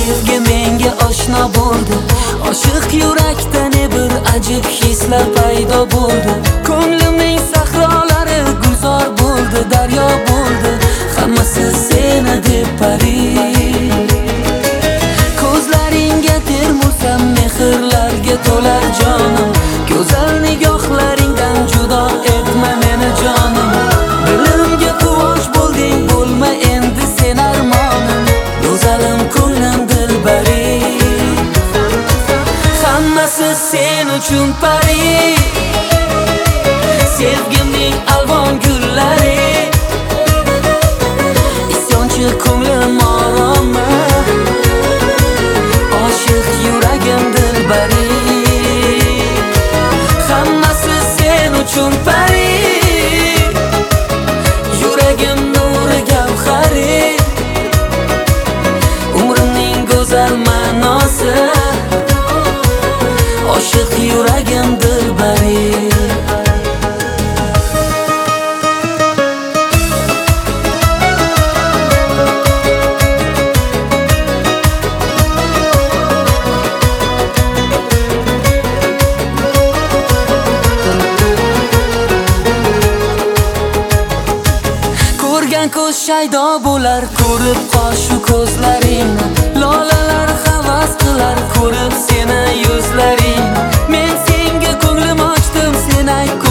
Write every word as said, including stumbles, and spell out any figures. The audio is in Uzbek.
sevgi menga oshno bo'ldi. Oshiq yurakda ne bir ajib hislar paydo bo'ldi. Ko'nglimning sahrolari gulzor bo'ldi, daryo bo'ldi. Hammasi seni deb pari. Ko'zlaringga termulsam mehrlarga to'lar jonim. Go'zal nigohlaringdan judo etma meni jonim. Dilimga quvonch bo'lding, bo'lma endi sen armonim. Go'zalim ko'nglim dilbari. Hammasi sen uchun pari. Sevgimning alvon gullari. Isyonchi ko'nglim oromi. Oshiq yuragim dilbari. Hammasi sen uchun pari. Yuragim nuri gavhari. Umrimning go'zal ma'nosi. Oshiq yuragim dilbari. Ko'rgan ko'z shaydo bo'lar, ko'rib qoshu ko'zlaringni. Lolalar havas qilar, ko'rib seni yuzlaringni. Men senga ko'nglim ochdim, sen ayt